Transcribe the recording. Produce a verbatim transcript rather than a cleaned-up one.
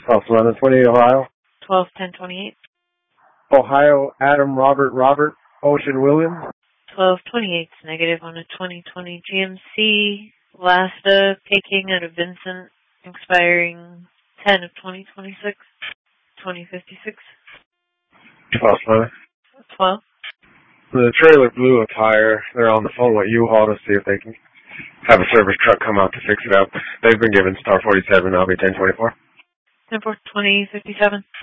South eleven twenty, Ohio. twelve ten twenty-eight. Ohio, Adam Robert Robert Ocean Williams. twelve twenty-eight, negative on a twenty twenty G M C Lasta taking out of Vincent, expiring ten of twenty twenty-six, twenty fifty-six. twelve twenty. twelve. The trailer blew a tire. They're on the phone with U-Haul to see if they can have a service truck come out to fix it up. They've been given star forty-seven. I'll be ten twenty-four. ten four twenty fifty-seven.